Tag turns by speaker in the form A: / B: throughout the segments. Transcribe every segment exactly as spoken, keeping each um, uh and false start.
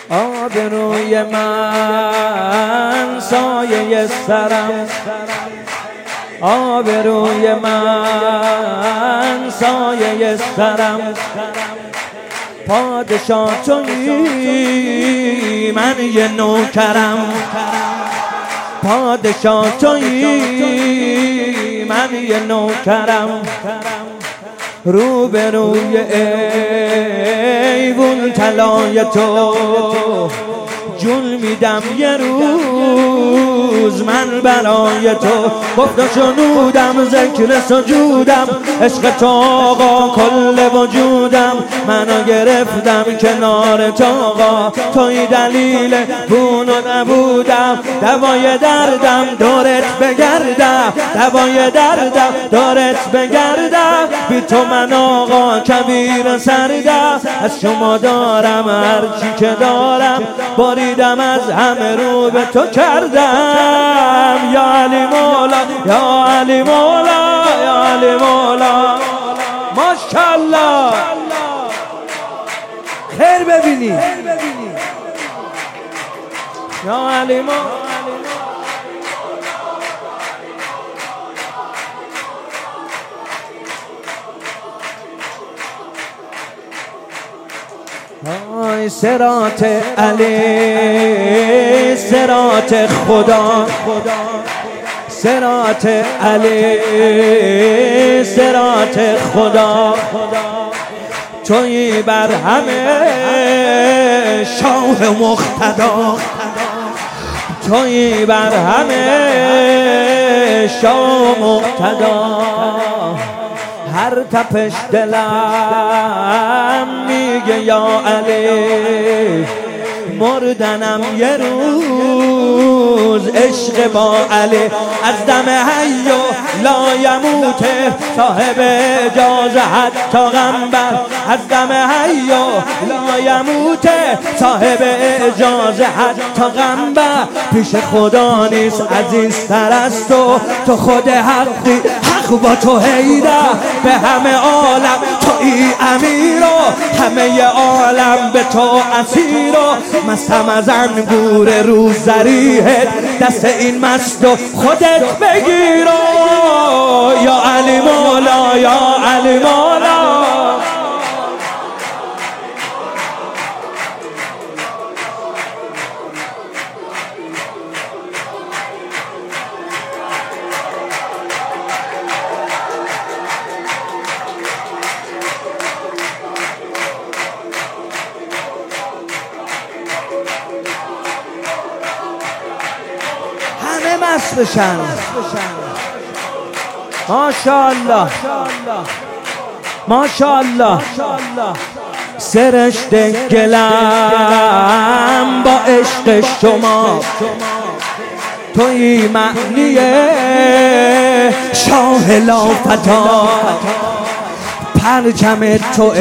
A: آبروی من سایه سرم، آبروی من سایه سرم. پادشاه تویی من یه نوکرم، پادشاه تویی من یه نوکرم. روبروی ایوون طلای تو جون میدم یه روز من برای تو. گفت و شنودم ذکر سجودم، عشق تو آقا کل وجودم. منو گرفتم کنار تو آقا، توی دلیل بون و نبودم. دوای دردم دورت بگردم، دوای دردم دورت بگردم. بی تو من آقا کبیر سردم، از شما دارم هرچی که دارم. باریدم از همه رو به تو کردم. یا علی مولا، یا علی مولا، یا علی مولا. ماشاءالله خیر ببینی یا علی مولا. آی صراط علی، صراط خدا، صراط علی، صراط خدا. تویی بر همه شاه مقتدا، تویی بر همه شاه مقتدا. هر تپش دلم میگه یا علی، مردنم یه روز عشق با علی. از دم حی و لایموت صاحب اجازه حتی غمبر، از دم حی و لایموت صاحب اجازه حتی غمبر. پیش خدا نیست عزیزتر از تو، تو خود حقی، حق با تو حیده. به همه عالم تویی امیر و همه عالم به تو اسیر. مستم از انگور روز زریحت، دست این مست و خودت بگیر. یا علی مولا، یا علی مولا. مست بشن ماشاءالله ماشاءالله. سرشت گلم با عشق شما، توی معنی شاه لافتا. پرچم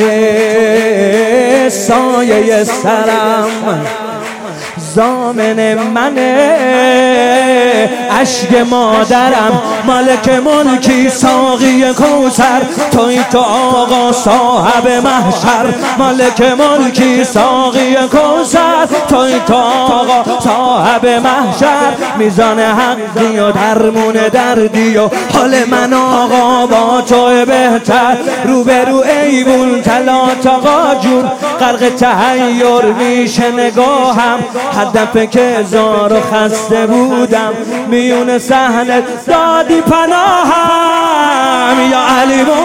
A: توی سایه سرم، زامن منه عشق مادرم. مالک ملکی ساقی کوثر، توی تو آقا صاحب محشر. مالک ملکی ساقی کوثر، توی تو آقا صاحب محشر. میزان حقی و درمون دردی و حال من آقا با تو بهتر. روبرو ایوون طلات آقا جون، غرق تحیر میشه نگاهم. هدف که زار و خسته بودم، میون صحنه دادی پناهم. یا علی